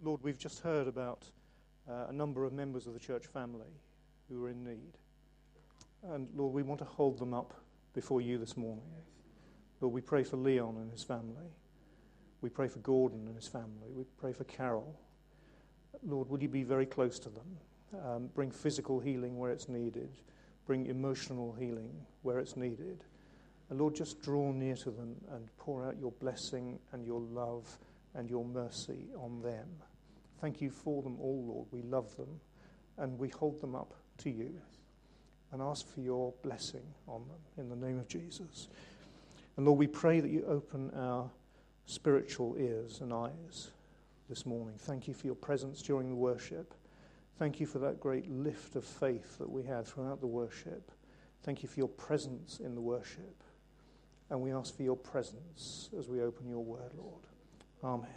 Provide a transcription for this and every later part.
Lord, we've just heard about a number of members of the church family who are in need. And Lord, we want to hold them up before you this morning. Lord, we pray for Leon and his family. We pray for Gordon and his family. We pray for Carol. Lord, would you be very close to them? Bring physical healing where it's needed. Bring emotional healing where it's needed. And Lord, just draw near to them and pour out your blessing and your love and your mercy on them. Thank you for them all, Lord. We love them and we hold them up to you and ask for your blessing on them in the name of Jesus. And Lord, we pray that you open our spiritual ears and eyes this morning. Thank you for your presence during the worship. Thank you for that great lift of faith that we had throughout the worship. Thank you for your presence in the worship. And we ask for your presence as we open your word, Lord. Amen.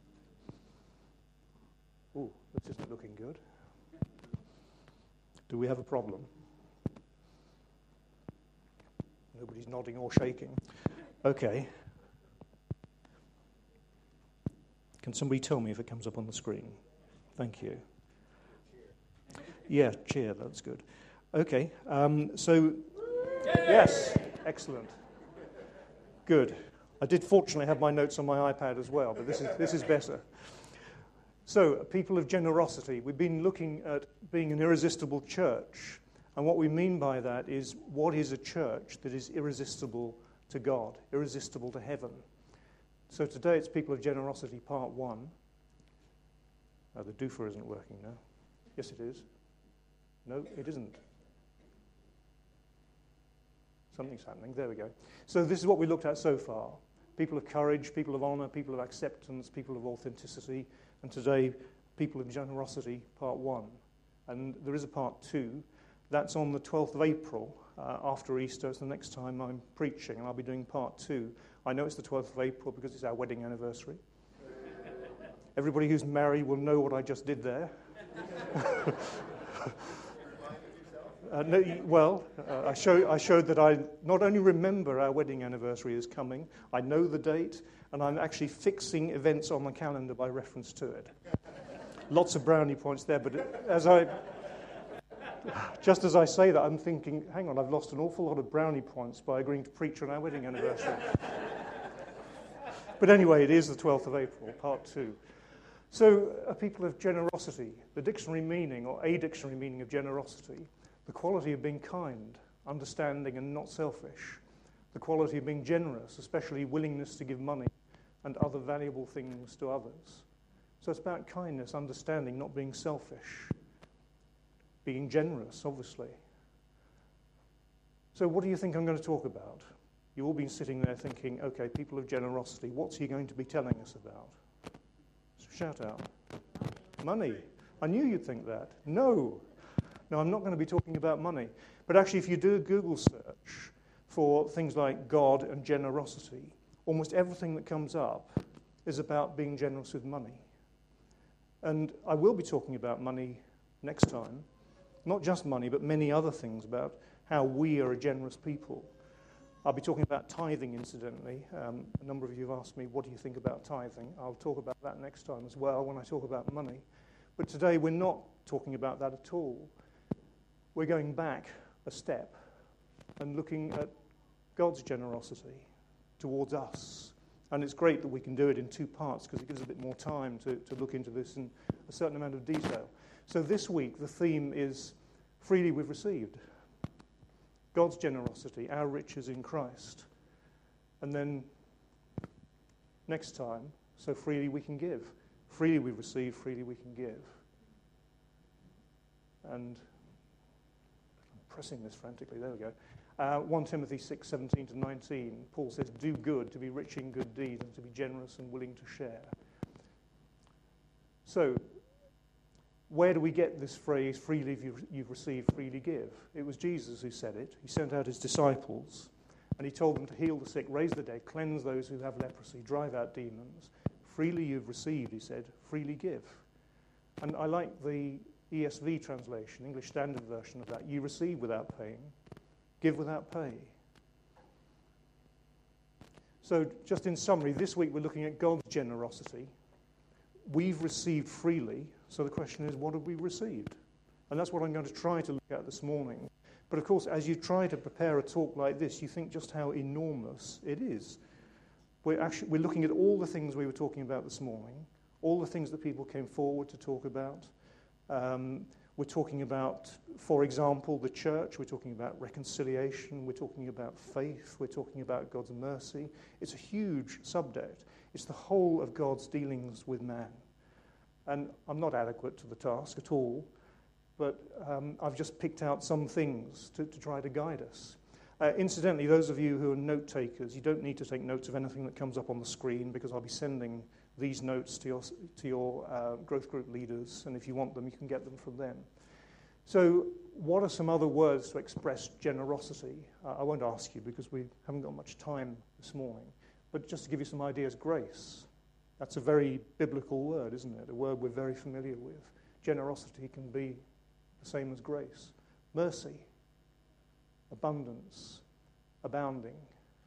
Ooh, this isn't looking good. Do we have a problem? Nobody's nodding or shaking. Okay. Can somebody tell me if it comes up on the screen? Thank you. Yeah, cheer, that's good. Okay, yes, excellent. Good. I did fortunately have my notes on my iPad as well, but this is better. So, people of generosity, we've been looking at being an irresistible church, and what we mean by that is what is a church that is irresistible to God, irresistible to heaven. So today it's People of Generosity Part 1. The doofer isn't working now. Yes, it is. No, it isn't. Something's happening. There we go. So this is what we looked at so far. People of courage, people of honour, people of acceptance, people of authenticity. And today, People of Generosity Part 1. And there is a Part 2. That's on the 12th of April after Easter. It's the next time I'm preaching, and I'll be doing Part 2. I know it's the 12th of April because it's our wedding anniversary. Everybody who's married will know what I just did there. I showed that I not only remember our wedding anniversary is coming, I know the date, and I'm actually fixing events on the calendar by reference to it. Lots of brownie points there, but just as I say that, I'm thinking, hang on, I've lost an awful lot of brownie points by agreeing to preach on our wedding anniversary. But anyway, it is the 12th of April, Part 2. So, a people of generosity, the dictionary meaning, or a dictionary meaning of generosity, the quality of being kind, understanding and not selfish, the quality of being generous, especially willingness to give money and other valuable things to others. So it's about kindness, understanding, not being selfish, being generous, obviously. So what do you think I'm going to talk about? You've all been sitting there thinking, okay, people of generosity, what's he going to be telling us about? So shout out. Money. I knew you'd think that. No, I'm not going to be talking about money. But actually, if you do a Google search for things like God and generosity, almost everything that comes up is about being generous with money. And I will be talking about money next time. Not just money, but many other things about how we are a generous people. I'll be talking about tithing, incidentally. A number of you have asked me, what do you think about tithing? I'll talk about that next time as well when I talk about money. But today we're not talking about that at all. We're going back a step and looking at God's generosity towards us. And it's great that we can do it in two parts because it gives a bit more time to look into this in a certain amount of detail. So this week the theme is freely we've received. God's generosity, our riches in Christ. And then next time, so freely we can give. Freely we receive, freely we can give. And I'm pressing this frantically, there we go. 1 Timothy 6:17 to 19, Paul says, do good, to be rich in good deeds, and to be generous and willing to share. So, where do we get this phrase, freely you've received, freely give? It was Jesus who said it. He sent out his disciples, and he told them to heal the sick, raise the dead, cleanse those who have leprosy, drive out demons. Freely you've received, he said, freely give. And I like the ESV translation, English Standard Version of that. You receive without paying, give without pay. So just in summary, this week we're looking at God's generosity. we've received freely, so the question is, what have we received? And that's what I'm going to try to look at this morning. But of course, as you try to prepare a talk like this, you think just how enormous it is. We're looking at all the things we were talking about this morning, all the things that people came forward to talk about. We're talking about, for example, the church. We're talking about reconciliation. We're talking about faith. We're talking about God's mercy. It's a huge subject. It's the whole of God's dealings with man. And I'm not adequate to the task at all, but I've just picked out some things to try to guide us. Incidentally, those of you who are note takers, you don't need to take notes of anything that comes up on the screen, because I'll be sending these notes to your growth group leaders, and if you want them, you can get them from them. So what are some other words to express generosity? I won't ask you because we haven't got much time this morning, but just to give you some ideas, grace. That's a very biblical word, isn't it? A word we're very familiar with. Generosity can be the same as grace. Mercy, abundance, abounding.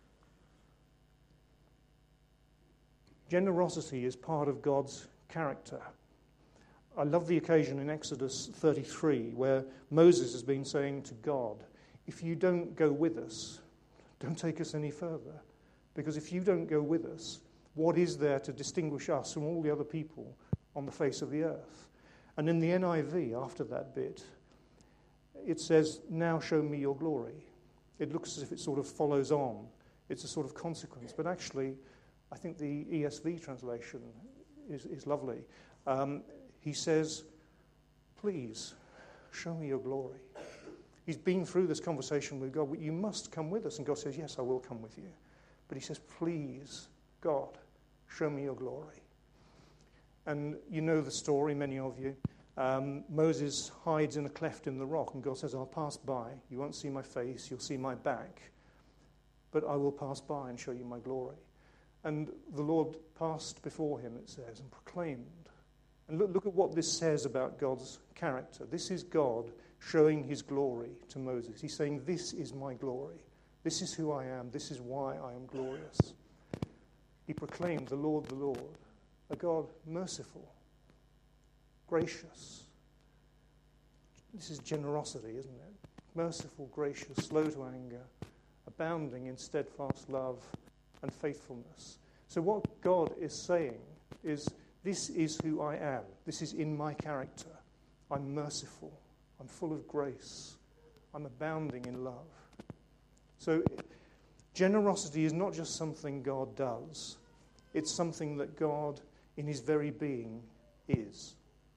Generosity is part of God's character. I love the occasion in Exodus 33 where Moses has been saying to God, if you don't go with us, don't take us any further. Because if you don't go with us, what is there to distinguish us from all the other people on the face of the earth? And in the NIV, after that bit, it says, now show me your glory. It looks as if it sort of follows on. It's a sort of consequence. But actually, I think the ESV translation is lovely. He says, please, show me your glory. He's been through this conversation with God. You must come with us. And God says, yes, I will come with you. But he says, please, God, show me your glory. And you know the story, many of you. Moses hides in a cleft in the rock, and God says, I'll pass by. You won't see my face, you'll see my back. But I will pass by and show you my glory. And the Lord passed before him, it says, and proclaimed. And look at what this says about God's character. This is God showing his glory to Moses. He's saying, this is my glory. This is who I am. This is why I am glorious. He proclaimed, the Lord, a God merciful, gracious. This is generosity, isn't it? Merciful, gracious, slow to anger, abounding in steadfast love and faithfulness. So what God is saying is, this is who I am. This is in my character. I'm merciful. I'm full of grace. I'm abounding in love. So generosity is not just something God does. It's something that God, in his very being, is.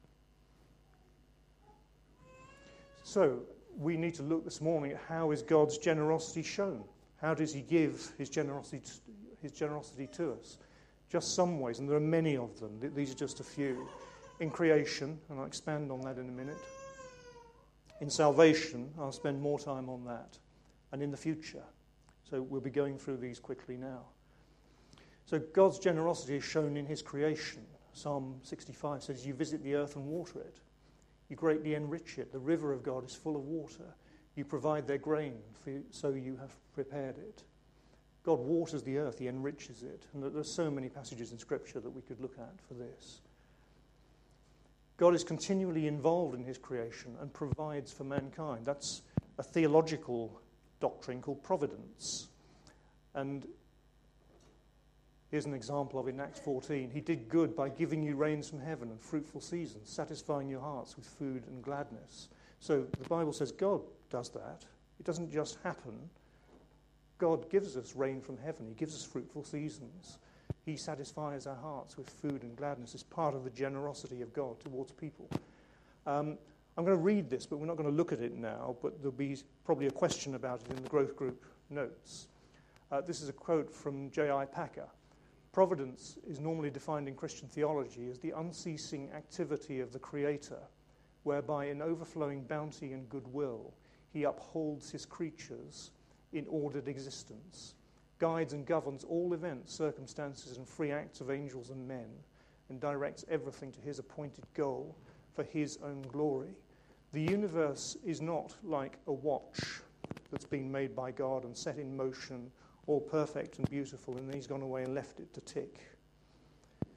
So we need to look this morning at how is God's generosity shown? How does he give his generosity to us? Just some ways, and there are many of them. These are just a few. In creation, and I'll expand on that in a minute. In salvation, I'll spend more time on that. And in the future. So we'll be going through these quickly now. So God's generosity is shown in his creation. Psalm 65 says, you visit the earth and water it. You greatly enrich it. The river of God is full of water. You provide their grain, so you have prepared it. God waters the earth, he enriches it. And there are so many passages in Scripture that we could look at for this. God is continually involved in his creation and provides for mankind. That's a theological doctrine called providence. And here's an example of it in Acts 14. He did good by giving you rains from heaven and fruitful seasons, satisfying your hearts with food and gladness. So the Bible says God does that. It doesn't just happen. God gives us rain from heaven. He gives us fruitful seasons. He satisfies our hearts with food and gladness. It's part of the generosity of God towards people. I'm going to read this, but we're not going to look at it now, but there'll be probably a question about it in the growth group notes. This is a quote from J.I. Packer. Providence is normally defined in Christian theology as the unceasing activity of the Creator, whereby in overflowing bounty and goodwill, he upholds his creatures in ordered existence, guides and governs all events, circumstances, and free acts of angels and men, and directs everything to his appointed goal for his own glory. The universe is not like a watch that's been made by God and set in motion, all perfect and beautiful, and then he's gone away and left it to tick.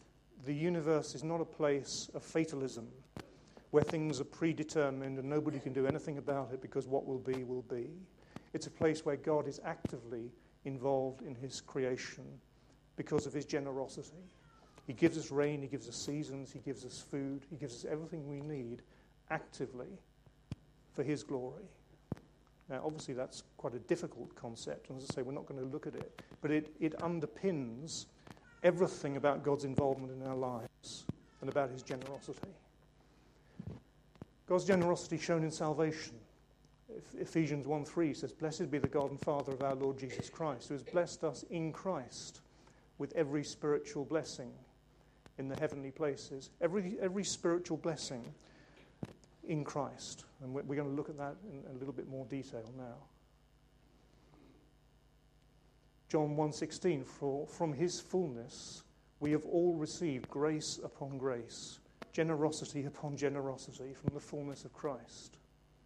The universe is not a place of fatalism where things are predetermined and nobody can do anything about it because what will be will be. It's a place where God is actively involved in his creation because of his generosity. He gives us rain, he gives us seasons, he gives us food, he gives us everything we need actively for his glory. Now, obviously, that's quite a difficult concept, and as I say, we're not going to look at it, but it underpins everything about God's involvement in our lives and about his generosity. God's generosity shown in salvation. Ephesians 1:3 says, "Blessed be the God and Father of our Lord Jesus Christ, who has blessed us in Christ with every spiritual blessing in the heavenly places." Every spiritual blessing in Christ. And we're going to look at that in a little bit more detail now. John 1:16, "For from his fullness we have all received grace upon grace, generosity upon generosity from the fullness of Christ."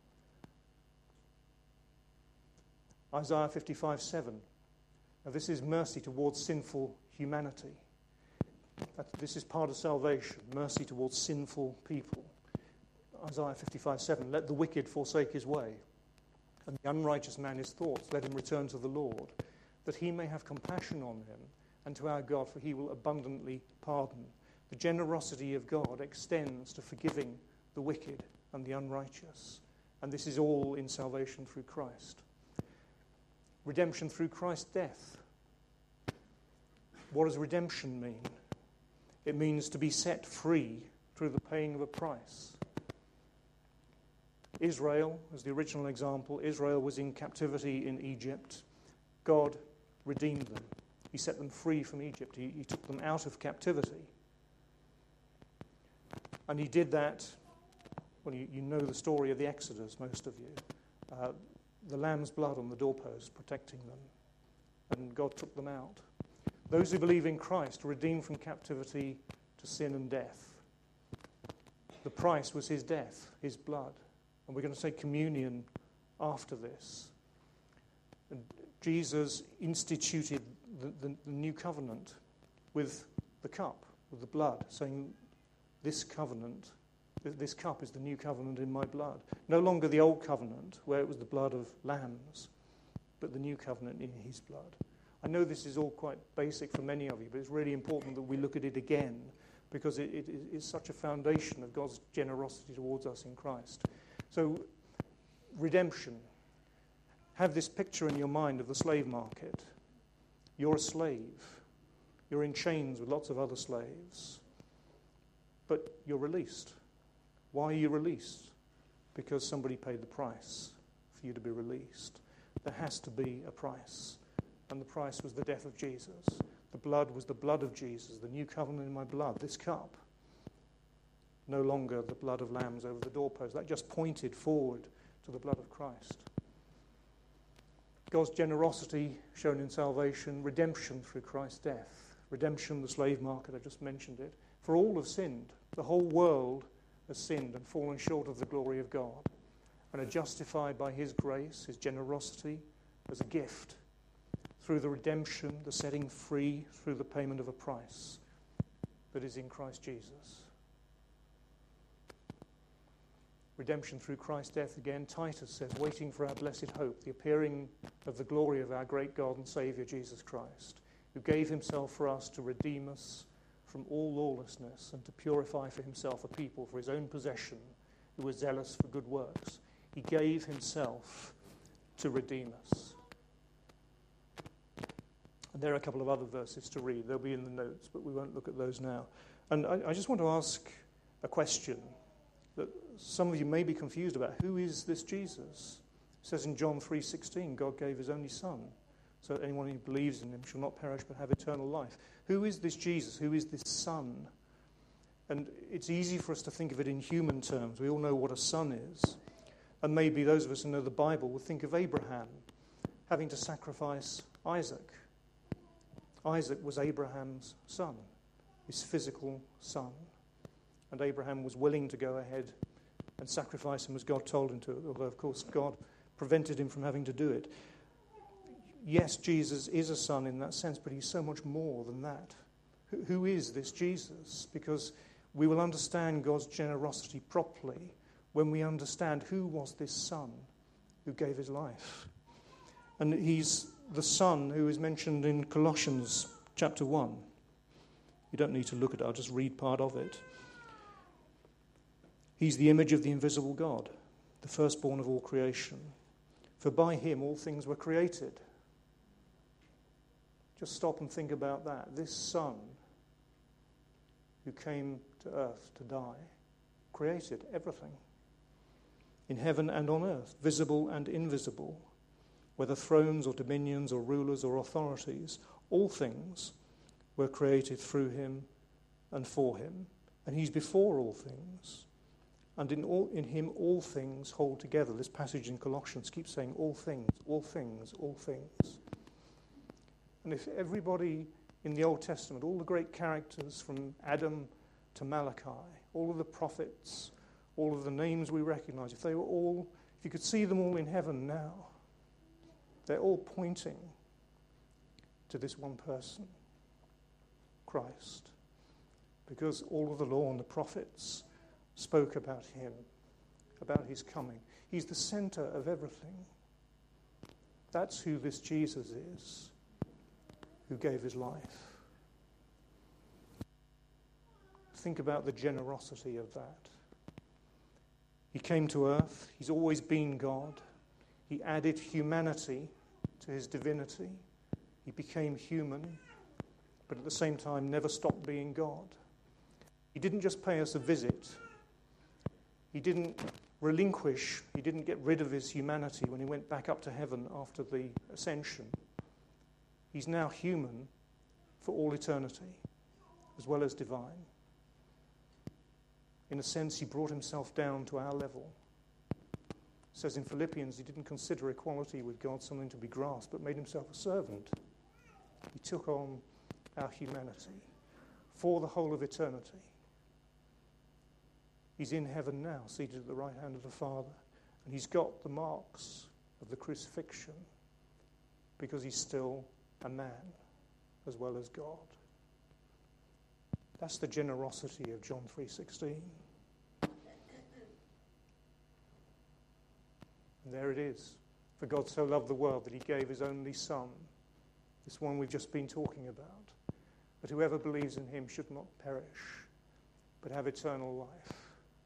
Isaiah 55:7. Now this is mercy towards sinful humanity. This is part of salvation, mercy towards sinful people. Isaiah 55:7, "Let the wicked forsake his way, and the unrighteous man his thoughts. Let him return to the Lord, that he may have compassion on him, and to our God, for he will abundantly pardon." The generosity of God extends to forgiving the wicked and the unrighteous. And this is all in salvation through Christ. Redemption through Christ's death. What does redemption mean? It means to be set free through the paying of a price. Israel, as the original example, Israel was in captivity in Egypt. God redeemed them. He set them free from Egypt. He took them out of captivity. And he did that, well, you know the story of the Exodus, most of you. The lamb's blood on the doorpost protecting them. And God took them out. Those who believe in Christ are redeemed from captivity to sin and death. The price was his death, his blood. And we're going to take communion after this. And Jesus instituted the new covenant with the cup, with the blood, saying, "This covenant, this cup is the new covenant in my blood." No longer the old covenant, where it was the blood of lambs, but the new covenant in his blood. I know this is all quite basic for many of you, but it's really important that we look at it again, because it is such a foundation of God's generosity towards us in Christ. So, redemption. Have this picture in your mind of the slave market. You're a slave. You're in chains with lots of other slaves. But you're released. Why are you released? Because somebody paid the price for you to be released. There has to be a price. And the price was the death of Jesus. The blood was the blood of Jesus, the new covenant in my blood, this cup. No longer the blood of lambs over the doorpost. That just pointed forward to the blood of Christ. God's generosity shown in salvation, redemption through Christ's death. Redemption, the slave market, I just mentioned it. For all have sinned. The whole world has sinned and fallen short of the glory of God, and are justified by his grace, his generosity, as a gift, through the redemption, the setting free, through the payment of a price that is in Christ Jesus. Redemption through Christ's death again. Titus says, "Waiting for our blessed hope, the appearing of the glory of our great God and Saviour Jesus Christ, who gave himself for us to redeem us from all lawlessness and to purify for himself a people for his own possession who were zealous for good works." He gave himself to redeem us. And there are a couple of other verses to read. They'll be in the notes, but we won't look at those now. And I just want to ask a question that some of you may be confused about. Who is this Jesus? It says in John 3:16, God gave his only Son, so that anyone who believes in him shall not perish but have eternal life. Who is this Jesus? Who is this Son? And it's easy for us to think of it in human terms. We all know what a son is. And maybe those of us who know the Bible will think of Abraham having to sacrifice Isaac. Isaac was Abraham's son, his physical son. And Abraham was willing to go ahead and sacrifice him as God told him to, although, of course, God prevented him from having to do it. Yes, Jesus is a son in that sense, but he's so much more than that. Who is this Jesus? Because we will understand God's generosity properly when we understand who was this Son who gave his life. And he's the Son who is mentioned in Colossians chapter 1. You don't need to look at it, I'll just read part of it. He's the image of the invisible God, the firstborn of all creation. For by him all things were created. Just stop and think about that. This Son who came to earth to die created everything in heaven and on earth, visible and invisible, whether thrones or dominions or rulers or authorities. All things were created through him and for him, and he's before all things. And in him all things hold together. This passage in Colossians keeps saying all things, all things, all things. And if everybody in the Old Testament, all the great characters from Adam to Malachi, all of the prophets, all of the names we recognize, if you could see them all in heaven now, they're all pointing to this one person, Christ. Because all of the law and the prophets spoke about him, about his coming. He's the center of everything. That's who this Jesus is, who gave his life. Think about the generosity of that. He came to earth. He's always been God. He added humanity to his divinity. He became human, but at the same time never stopped being God. He didn't just pay us a visit. He didn't relinquish, he didn't get rid of his humanity when he went back up to heaven after the ascension. He's now human for all eternity, as well as divine. In a sense, he brought himself down to our level. It says in Philippians, he didn't consider equality with God something to be grasped, but made himself a servant. He took on our humanity for the whole of eternity. He's in heaven now, seated at the right hand of the Father, and he's got the marks of the crucifixion because he's still a man as well as God. That's the generosity of John 3:16. And there it is. For God so loved the world that he gave his only Son, this one we've just been talking about, that whoever believes in him should not perish, but have eternal life.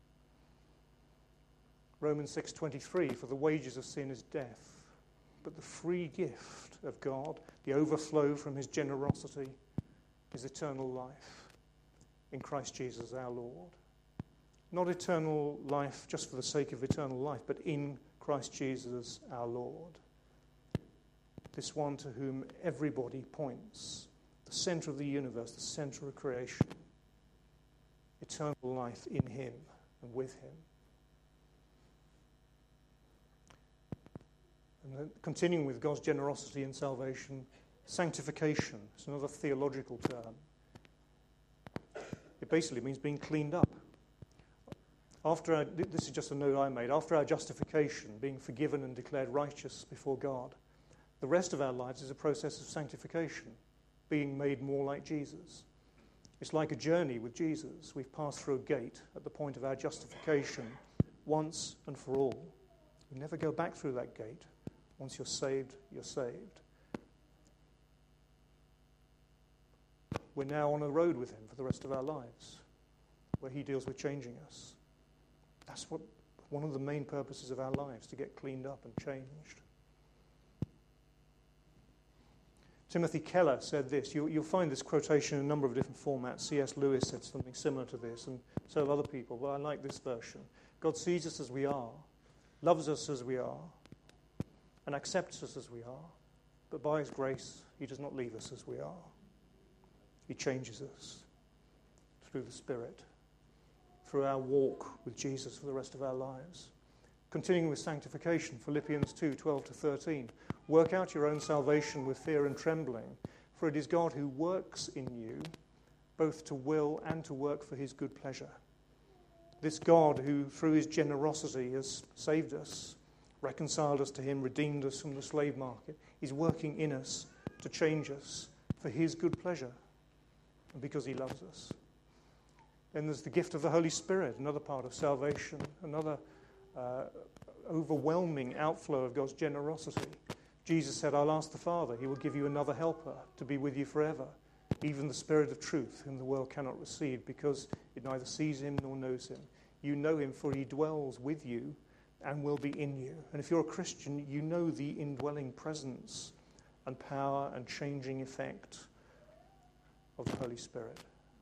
Romans 6:23, for the wages of sin is death, but the free gift of God, the overflow from his generosity, is eternal life in Christ Jesus our Lord. Not eternal life just for the sake of eternal life, but in Christ Jesus our Lord. This one to whom everybody points, the center of the universe, the center of creation. Eternal life in him and with him. And then continuing with God's generosity and salvation, sanctification. It's another theological term. It basically means being cleaned up. This is just a note I made. After our justification, being forgiven and declared righteous before God, the rest of our lives is a process of sanctification, being made more like Jesus. It's like a journey with Jesus. We've passed through a gate at the point of our justification once and for all. You never go back through that gate. Once you're saved, you're saved. We're now on a road with him for the rest of our lives, where he deals with changing us. That's one of the main purposes of our lives, to get cleaned up and changed. Timothy Keller said this. You'll find this quotation in a number of different formats. C.S. Lewis said something similar to this, and so have other people, but I like this version. God sees us as we are, loves us as we are, and accepts us as we are, but by his grace, he does not leave us as we are. He changes us through the Spirit, through our walk with Jesus for the rest of our lives. Continuing with sanctification, Philippians 2:12-13. Work out your own salvation with fear and trembling, for it is God who works in you, both to will and to work for his good pleasure. This God who, through his generosity, has saved us, reconciled us to him, redeemed us from the slave market, is working in us to change us for his good pleasure. and because he loves us. Then there's the gift of the Holy Spirit, another part of salvation, another overwhelming outflow of God's generosity. Jesus said, I'll ask the Father, he will give you another helper to be with you forever, even the Spirit of truth, whom the world cannot receive, because it neither sees him nor knows him. You know him, for he dwells with you and will be in you. And if you're a Christian, you know the indwelling presence and power and changing effect of the Holy Spirit.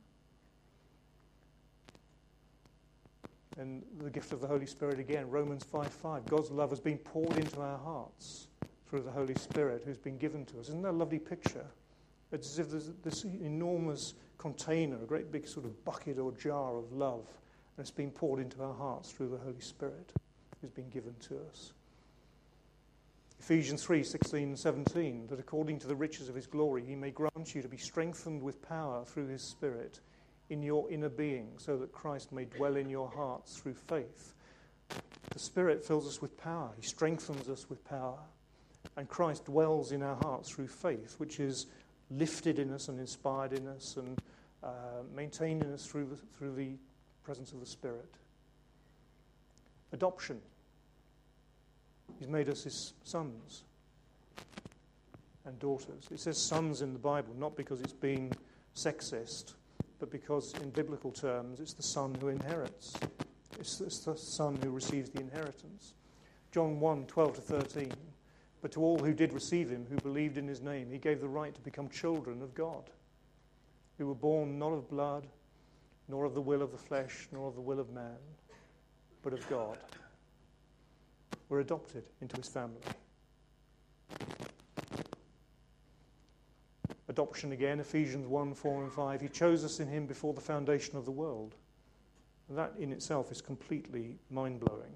And the gift of the Holy Spirit again, Romans 5:5. God's love has been poured into our hearts through the Holy Spirit who's been given to us. Isn't that a lovely picture? It's as if there's this enormous container, a great big sort of bucket or jar of love, and it's been poured into our hearts through the Holy Spirit who's been given to us. Ephesians 3:16-17, that according to the riches of his glory he may grant you to be strengthened with power through his Spirit in your inner being, so that Christ may dwell in your hearts through faith. The Spirit fills us with power. He strengthens us with power. And Christ dwells in our hearts through faith, which is lifted in us and inspired in us and maintained in us through the presence of the Spirit. Adoption. He's made us his sons and daughters. It says sons in the Bible, not because it's being sexist, but because in biblical terms it's the son who inherits. It's the son who receives the inheritance. John 1:12-13. But to all who did receive him, who believed in his name, he gave the right to become children of God, who were born not of blood, nor of the will of the flesh, nor of the will of man, but of God. We're adopted into his family. Adoption again, Ephesians 1:4-5. He chose us in him before the foundation of the world. And that in itself is completely mind-blowing.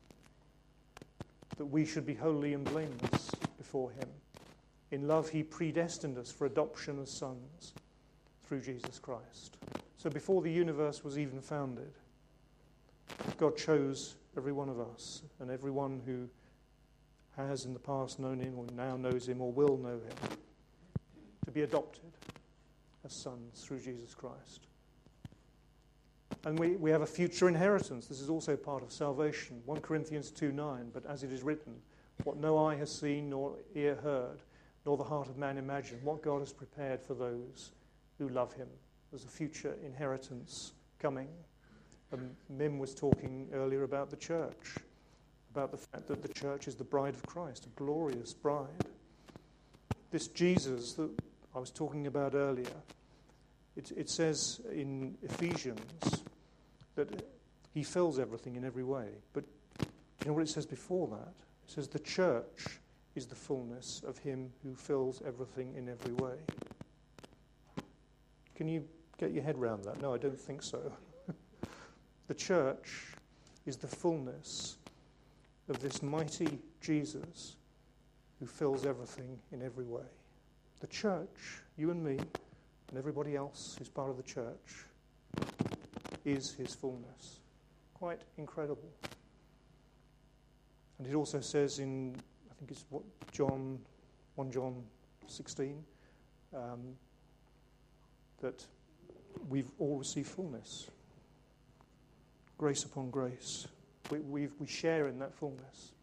That we should be holy and blameless before him. In love, he predestined us for adoption as sons through Jesus Christ. So before the universe was even founded, God chose every one of us and everyone who has in the past known him or now knows him or will know him to be adopted as sons through Jesus Christ. And we have a future inheritance. This is also part of salvation. 1 Corinthians 2:9, but as it is written, what no eye has seen, nor ear heard, nor the heart of man imagined, what God has prepared for those who love him. There's a future inheritance coming. And Mim was talking earlier about the church, about the fact that the church is the bride of Christ, a glorious bride. This Jesus that I was talking about earlier, it says in Ephesians that he fills everything in every way. But you know what it says before that? It says the church is the fullness of him who fills everything in every way. Can you get your head around that? No, I don't think so. The church is the fullness of this mighty Jesus who fills everything in every way. The church, you and me, and everybody else who's part of the church, is his fullness. Quite incredible. And it also says in, I think it's 1 John 16, that we've all received fullness. Grace upon grace. We share in that fullness.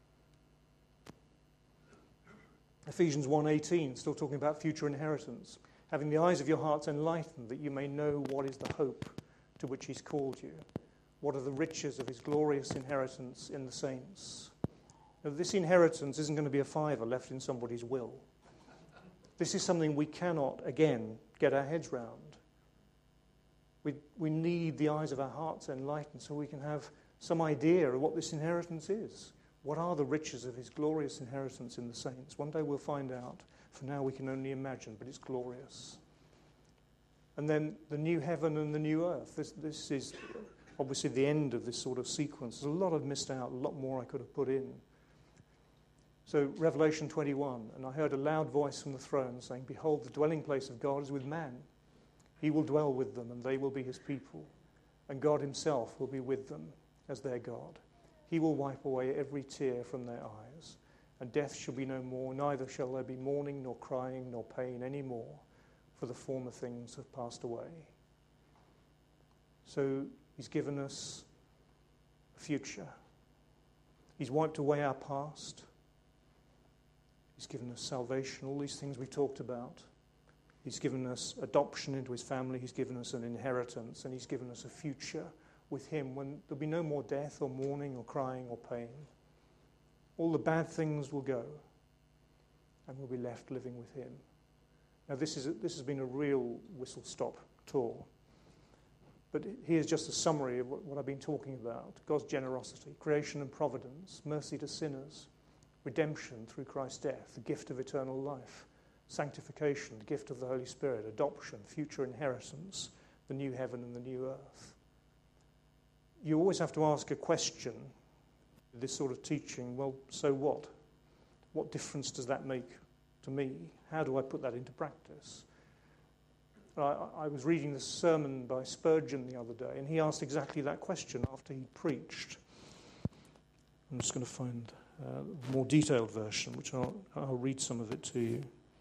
Ephesians 1:18, still talking about future inheritance. Having the eyes of your hearts enlightened, that you may know what is the hope to which he's called you. What are the riches of his glorious inheritance in the saints? Now, this inheritance isn't going to be a fiver left in somebody's will. This is something we cannot, again, get our heads round. We need the eyes of our hearts enlightened so we can have some idea of what this inheritance is. What are the riches of his glorious inheritance in the saints? One day we'll find out. For now we can only imagine, but it's glorious. And then the new heaven and the new earth. This is obviously the end of this sort of sequence. There's a lot I've missed out, a lot more I could have put in. So Revelation 21, and I heard a loud voice from the throne saying, behold, the dwelling place of God is with man. He will dwell with them, and they will be his people. And God himself will be with them as their God. He will wipe away every tear from their eyes, and death shall be no more, neither shall there be mourning, nor crying, nor pain any more, for the former things have passed away. So he's given us a future. He's wiped away our past. He's given us salvation, all these things we talked about. He's given us adoption into his family. He's given us an inheritance, and he's given us a future with him when there'll be no more death or mourning or crying or pain. All the bad things will go, and we'll be left living with him. Now, this has been a real whistle-stop tour. But here's just a summary of what I've been talking about. God's generosity, creation and providence, mercy to sinners, redemption through Christ's death, the gift of eternal life, sanctification, the gift of the Holy Spirit, adoption, future inheritance, the new heaven and the new earth. You always have to ask a question, this sort of teaching, well, so what? What difference does that make to me? How do I put that into practice? I was reading this sermon by Spurgeon the other day, and he asked exactly that question after he preached. I'm just going to find a more detailed version, which I'll read some of it to you.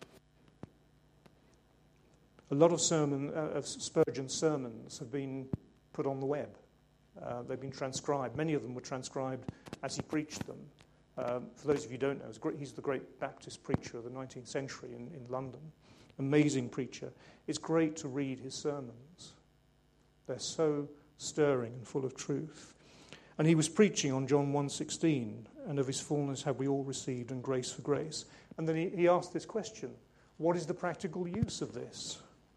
A lot of Spurgeon's sermons have been put on the web. They've been transcribed. Many of them were transcribed as he preached them. For those of you who don't know, he's the great Baptist preacher of the 19th century in London. Amazing preacher. It's great to read his sermons. They're so stirring and full of truth. And he was preaching on John 1:16, and of his fullness have we all received, and grace for grace. And then he asked this question, what is the practical use of this?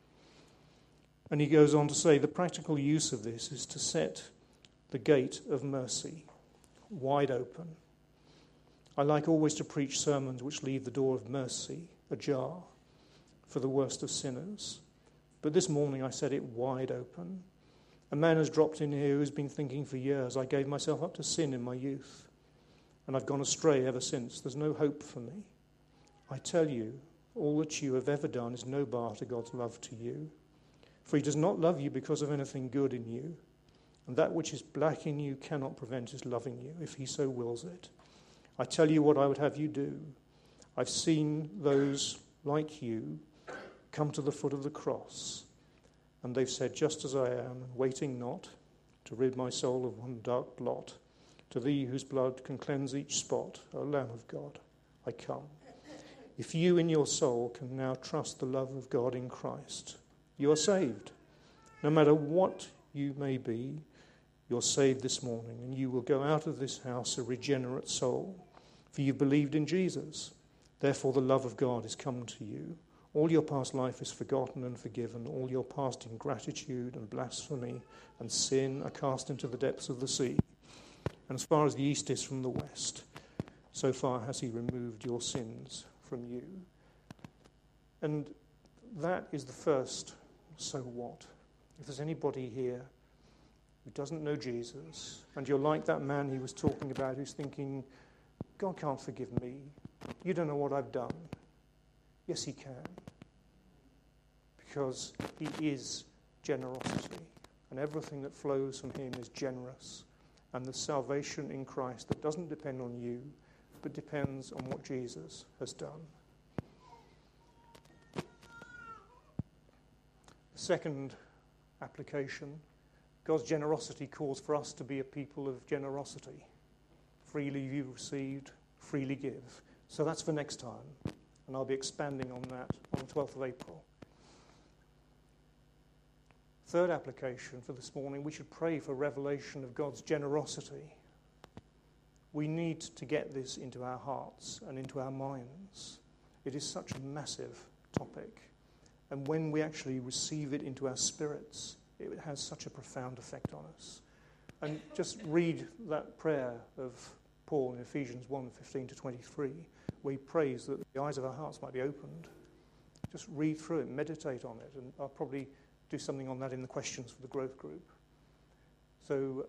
And he goes on to say, the practical use of this is to set the gate of mercy wide open. I like always to preach sermons which leave the door of mercy ajar for the worst of sinners. But this morning I set it wide open. A man has dropped in here who's been thinking for years, I gave myself up to sin in my youth, and I've gone astray ever since. There's no hope for me. I tell you, all that you have ever done is no bar to God's love to you. For he does not love you because of anything good in you, and that which is black in you cannot prevent his loving you, if he so wills it. I tell you what I would have you do. I've seen those like you come to the foot of the cross, and they've said, just as I am, waiting not to rid my soul of one dark blot, to thee whose blood can cleanse each spot, O Lamb of God, I come. If you in your soul can now trust the love of God in Christ, you are saved. No matter what you may be, you're saved this morning, and you will go out of this house a regenerate soul, for you've believed in Jesus. Therefore the love of God is come to you. All your past life is forgotten and forgiven. All your past ingratitude and blasphemy and sin are cast into the depths of the sea. And as far as the east is from the west, so far has he removed your sins from you. And that is the first so what. If there's anybody here who doesn't know Jesus, and you're like that man he was talking about who's thinking, God can't forgive me. You don't know what I've done. Yes, he can. Because he is generosity. And everything that flows from him is generous. And the salvation in Christ that doesn't depend on you, but depends on what Jesus has done. The second application, God's generosity calls for us to be a people of generosity. Freely you've received, freely give. So that's for next time. And I'll be expanding on that on the 12th of April. Third application for this morning, we should pray for revelation of God's generosity. We need to get this into our hearts and into our minds. It is such a massive topic. And when we actually receive it into our spirits, it has such a profound effect on us. And just read that prayer of Paul in Ephesians 1:15-23, where he prays that the eyes of our hearts might be opened. Just read through it, meditate on it, and I'll probably do something on that in the questions for the growth group. So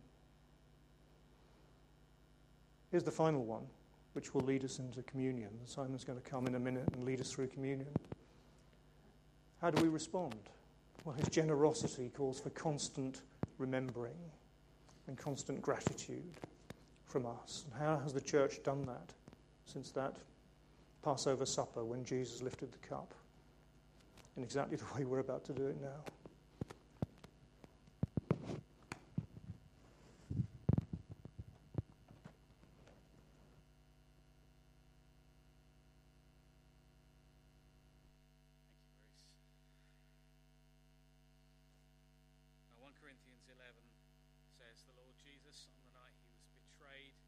here's the final one, which will lead us into communion. Simon's going to come in a minute and lead us through communion. How do we respond? Well, his generosity calls for constant remembering and constant gratitude from us. And how has the church done that since that Passover supper when Jesus lifted the cup? in exactly the way we're about to do it now. Now 1 Corinthians 11 says, the Lord Jesus, on the night he was betrayed,